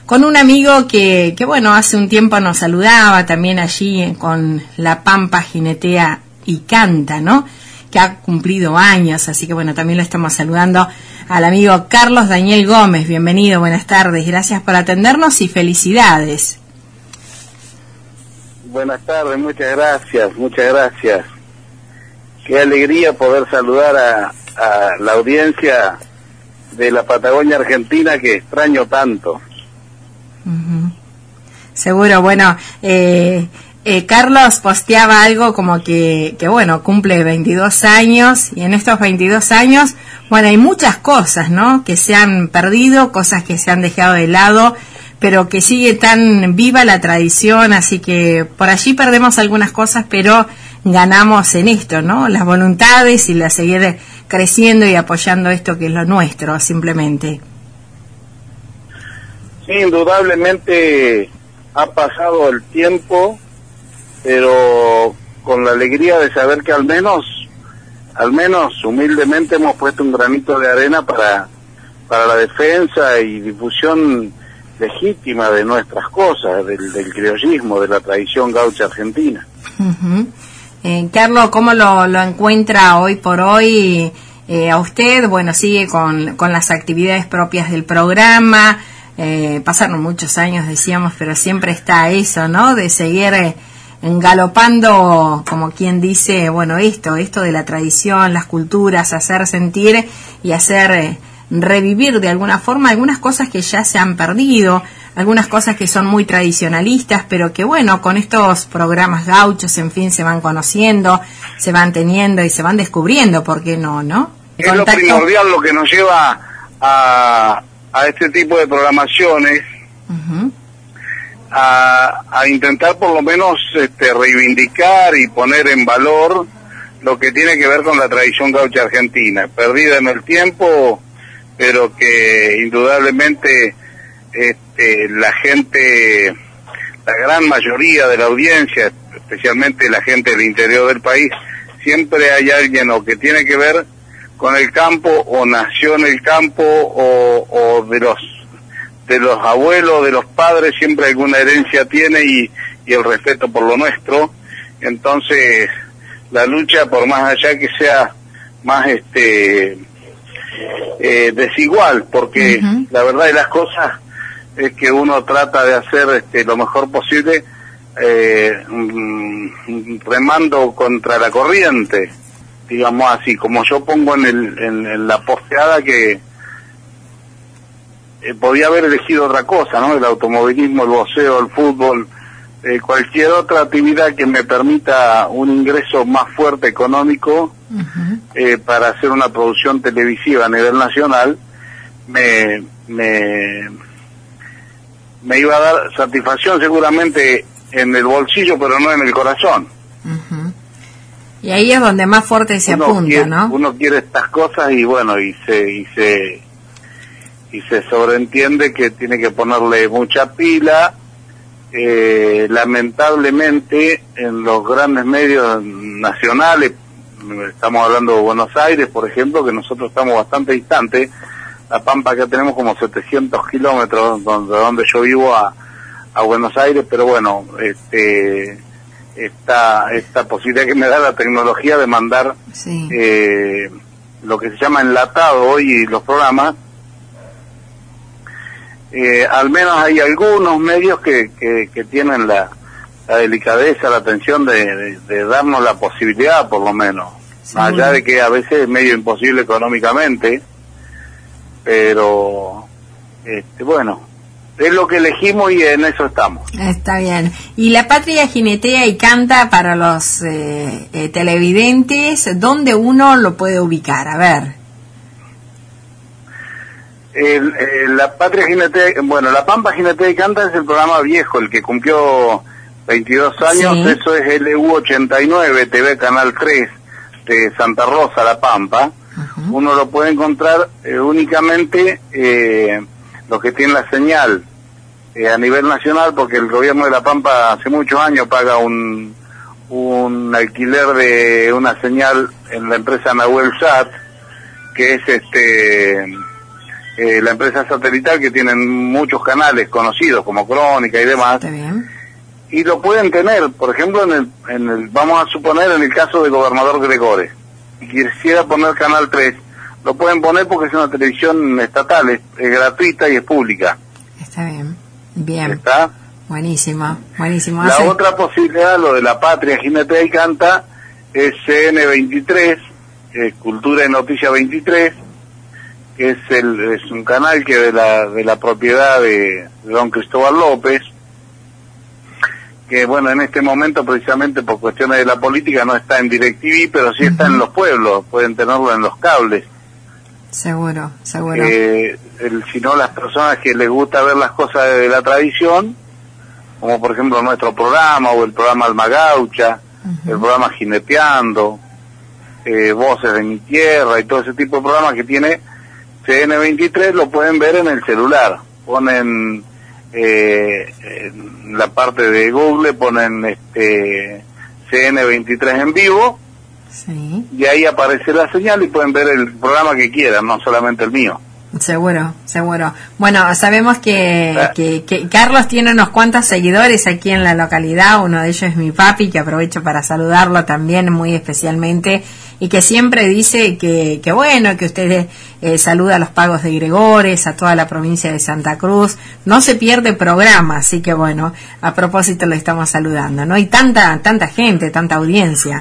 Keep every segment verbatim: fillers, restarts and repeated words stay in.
con un amigo que, que bueno, hace un tiempo nos saludaba también allí con La Pampa Jinetea y Canta, ¿no? Que ha cumplido años, así que bueno, también lo estamos saludando al amigo Carlos Daniel Gómez. Bienvenido, buenas tardes, gracias por atendernos y felicidades. Buenas tardes, muchas gracias, muchas gracias. Qué alegría poder saludar a, a la audiencia de la Patagonia Argentina que extraño tanto. Uh-huh. Seguro, bueno, eh, eh, Carlos posteaba algo como que, que bueno, cumple veintidós años y en estos veintidós años, bueno, hay muchas cosas, ¿no? Que se han perdido, cosas que se han dejado de lado, pero que sigue tan viva la tradición, así que por allí perdemos algunas cosas, pero ganamos en esto, ¿no? Las voluntades y la seguir creciendo y apoyando esto que es lo nuestro, simplemente. Sí, indudablemente ha pasado el tiempo, pero con la alegría de saber que al menos, al menos humildemente hemos puesto un granito de arena para, para la defensa y difusión legítima de nuestras cosas, del, del criollismo, de la tradición gaucha argentina. Uh-huh. eh, Carlos, ¿cómo lo, lo encuentra hoy por hoy eh, a usted? Bueno, sigue con, con las actividades propias del programa, eh, pasaron muchos años, decíamos, pero siempre está eso, ¿no? De seguir eh, galopando, como quien dice, bueno, esto, esto de la tradición, las culturas, hacer sentir y hacer Eh, revivir de alguna forma algunas cosas que ya se han perdido, algunas cosas que son muy tradicionalistas, pero que bueno, con estos programas gauchos, en fin, se van conociendo, se van teniendo y se van descubriendo, ¿por qué no, no? Es Contacto... lo primordial lo que nos lleva a, a este tipo de programaciones, uh-huh. a, a intentar por lo menos este, reivindicar y poner en valor lo que tiene que ver con la tradición gaucha argentina, perdida en el tiempo, pero que indudablemente este, la gente, la gran mayoría de la audiencia, especialmente la gente del interior del país, siempre hay alguien o que tiene que ver con el campo o nació en el campo o, o de los de los abuelos, de los padres, siempre alguna herencia tiene y, y el respeto por lo nuestro. Entonces la lucha, por más allá que sea más este Eh, desigual, porque uh-huh. la verdad de las cosas es que uno trata de hacer este, lo mejor posible eh, mm, remando contra la corriente, digamos así, como yo pongo en, el, en, en la posteada que eh, podía haber elegido otra cosa, ¿no? El automovilismo, el boxeo, el fútbol, eh, cualquier otra actividad que me permita un ingreso más fuerte económico uh-huh. eh, para hacer una producción televisiva a nivel nacional, me, me, me iba a dar satisfacción seguramente en el bolsillo, pero no en el corazón. Uh-huh. Y ahí es donde más fuerte se uno apunta, quiere, ¿no? Uno quiere estas cosas y bueno, y se, y se, y se sobreentiende que tiene que ponerle mucha pila. Eh, lamentablemente en los grandes medios nacionales, estamos hablando de Buenos Aires, por ejemplo, que nosotros estamos bastante distantes, La Pampa acá tenemos como setecientos kilómetros donde, donde yo vivo a, a Buenos Aires, pero bueno, este esta, esta posibilidad que me da la tecnología de mandar sí. eh, lo que se llama enlatado hoy los programas, Eh, al menos hay algunos medios que, que, que tienen la, la delicadeza, la atención de, de, de darnos la posibilidad, por lo menos, sí. Más allá de que a veces es medio imposible económicamente, pero este, bueno, es lo que elegimos y en eso estamos. Está bien. Y La Patria Jinetea y Canta para los eh, eh, televidentes, ¿dónde uno lo puede ubicar? A ver. El, el, la Patria Jinetea, bueno, La Pampa Jinetea y Canta es el programa viejo, el que cumplió veintidós años, sí. Eso es L U ochenta y nueve, T V Canal tres de Santa Rosa, La Pampa. Uh-huh. Uno lo puede encontrar eh, únicamente eh, los que tienen la señal eh, a nivel nacional, porque el gobierno de La Pampa hace muchos años paga un, un alquiler de una señal en la empresa Nahuel Sat, que es este... eh, la empresa satelital, que tienen muchos canales conocidos como Crónica y demás. Está bien. Y lo pueden tener, por ejemplo, en el, en el, vamos a suponer en el caso de Gobernador Gregores, si quisiera poner Canal tres, lo pueden poner porque es una televisión estatal, es, es gratuita y es pública. Está bien, bien. ¿Está? Buenísimo, buenísimo. La Hace... otra posibilidad, lo de La Patria, Jinetea y Canta, es C N veintitrés, eh, Cultura y Noticia veintitrés, que es, el, es un canal que de la, de la propiedad de, de don Cristóbal López, que bueno, en este momento precisamente por cuestiones de la política no está en DirecTV, pero sí está uh-huh. en los pueblos, pueden tenerlo en los cables. Seguro, seguro. Eh, el, si no, las personas que les gusta ver las cosas de la tradición, como por ejemplo nuestro programa o el programa Alma Gaucha, uh-huh. el programa Jineteando, eh, Voces de mi Tierra y todo ese tipo de programas que tiene C N veintitrés, lo pueden ver en el celular. Ponen eh, en la parte de Google, ponen este C N veintitrés en vivo, sí. y ahí aparece la señal y pueden ver el programa que quieran, no solamente el mío. Seguro, seguro. Bueno, sabemos que, ah. que, que Carlos tiene unos cuantos seguidores aquí en la localidad, uno de ellos es mi papi, que aprovecho para saludarlo también muy especialmente, y que siempre dice que, que bueno, que usted eh, saluda a los pagos de Gregores, a toda la provincia de Santa Cruz, no se pierde programa, así que bueno, a propósito lo estamos saludando, ¿no? Y tanta, tanta gente, tanta audiencia.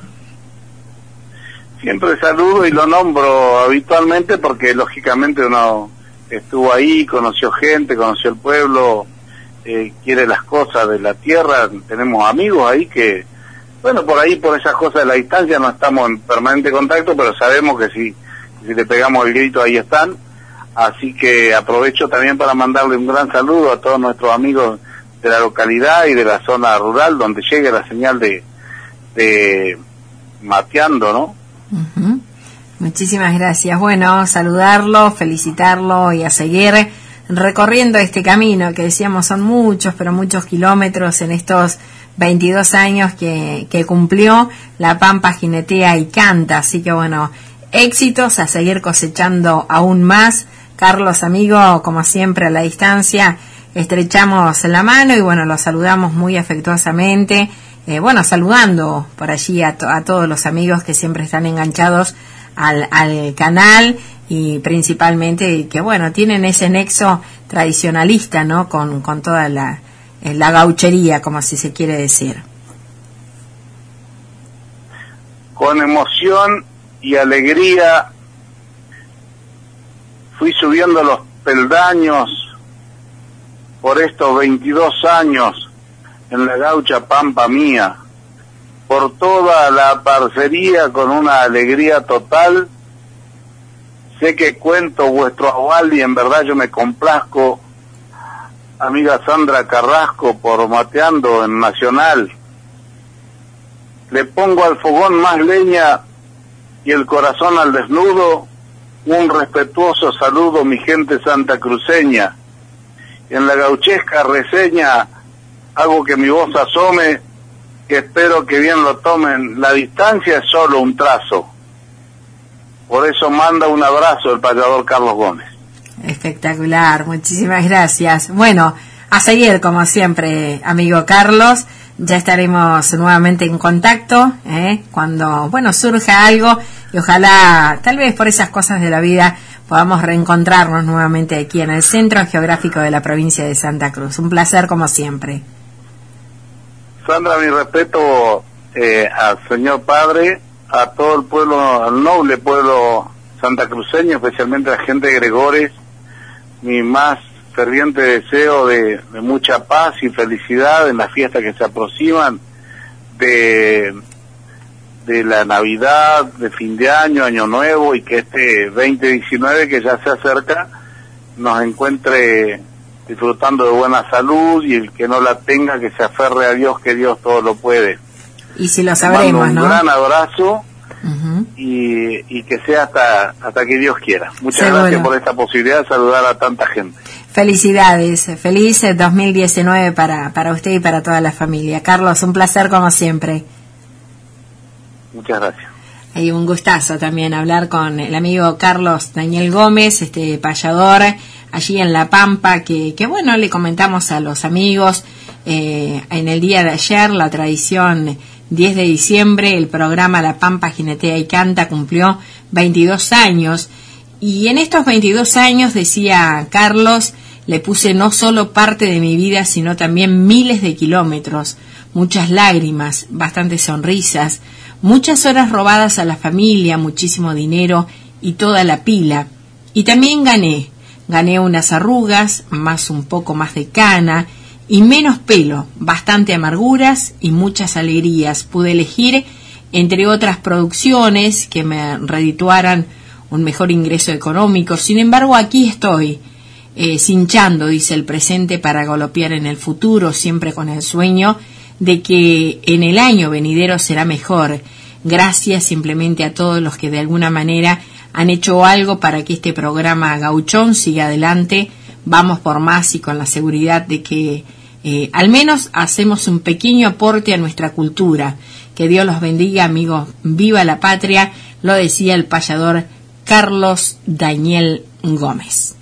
Siempre saludo y lo nombro habitualmente porque lógicamente uno estuvo ahí, conoció gente, conoció el pueblo, eh, quiere las cosas de la tierra, tenemos amigos ahí que, bueno, por ahí, por esas cosas de la distancia no estamos en permanente contacto, pero sabemos que si, si le pegamos el grito ahí están, así que aprovecho también para mandarle un gran saludo a todos nuestros amigos de la localidad y de la zona rural donde llegue la señal de, de Mateando, ¿no? Uh-huh. Muchísimas gracias. Bueno, saludarlo, felicitarlo y a seguir recorriendo este camino que decíamos son muchos, pero muchos kilómetros en estos veintidós años que, que cumplió. La Pampa jinetea y canta, así que bueno, éxitos, a seguir cosechando aún más. Carlos, amigo, como siempre a la distancia, estrechamos la mano y bueno, lo saludamos muy afectuosamente. Eh, bueno, saludando por allí a, to- a todos los amigos que siempre están enganchados al, al canal y principalmente que, bueno, tienen ese nexo tradicionalista, ¿no? Con, con toda la, eh, la gauchería, como si se quiere decir. Con emoción y alegría fui subiendo los peldaños por estos veintidós años en la gaucha Pampa mía, por toda la parcería con una alegría total. Sé que cuento vuestro aval y en verdad yo me complazco, amiga Sandra Carrasco, por Mateando en Nacional. Le pongo al fogón más leña y el corazón al desnudo, un respetuoso saludo mi gente santacruceña. En la gauchesca reseña hago que mi voz asome, que espero que bien lo tomen, la distancia es solo un trazo. Por eso manda un abrazo el payador Carlos Gómez. Espectacular, muchísimas gracias. Bueno, a seguir como siempre, amigo Carlos, ya estaremos nuevamente en contacto, ¿eh? Cuando, bueno, surja algo y ojalá, tal vez por esas cosas de la vida, podamos reencontrarnos nuevamente aquí en el Centro Geográfico de la provincia de Santa Cruz. Un placer como siempre. Sandra, mi respeto eh, al señor padre, a todo el pueblo, al noble pueblo santacruceño, especialmente a la gente de Gregores, mi más ferviente deseo de, de mucha paz y felicidad en las fiestas que se aproximan, de, de la Navidad, de fin de año, Año Nuevo, y que este veinte diecinueve que ya se acerca nos encuentre disfrutando de buena salud, y el que no la tenga que se aferre a Dios, que Dios todo lo puede. Y si lo sabremos, un ¿no? Un gran abrazo, uh-huh. y, y que sea hasta hasta que Dios quiera. Muchas Seguro. Gracias por esta posibilidad de saludar a tanta gente. Felicidades, feliz dos mil diecinueve para, para usted y para toda la familia. Carlos, un placer como siempre. Muchas gracias. Hay un gustazo también hablar con el amigo Carlos Daniel Gómez, este payador allí en La Pampa, que, que bueno, le comentamos a los amigos, eh, en el día de ayer, la tradición diez de diciembre, el programa La Pampa Jinetea y Canta cumplió veintidós años, y en estos veintidós años, decía Carlos, le puse no solo parte de mi vida, sino también miles de kilómetros, muchas lágrimas, bastantes sonrisas, muchas horas robadas a la familia, muchísimo dinero y toda la pila. Y también gané, gané unas arrugas, más un poco más de cana y menos pelo, bastante amarguras y muchas alegrías. Pude elegir entre otras producciones que me redituaran un mejor ingreso económico. Sin embargo, aquí estoy, eh, cinchando, dice el presente, para galopear en el futuro, siempre con el sueño de que en el año venidero será mejor. Gracias simplemente a todos los que de alguna manera han hecho algo para que este programa Gauchón siga adelante. Vamos por más, y con la seguridad de que eh, al menos hacemos un pequeño aporte a nuestra cultura. Que Dios los bendiga, amigos. Viva la patria, lo decía el payador Carlos Daniel Gómez.